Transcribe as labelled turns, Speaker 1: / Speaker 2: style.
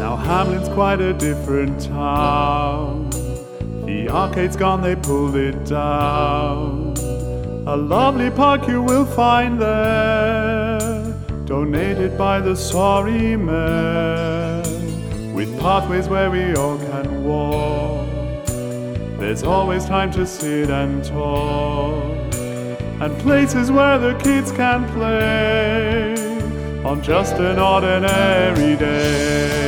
Speaker 1: Now Hamlin's quite a different town. The arcade's gone, they pulled it down. A lovely park you will find there, donated by the sorry mayor, with pathways where we all can walk. There's always time to sit and talk, and places where the kids can play on just an ordinary day.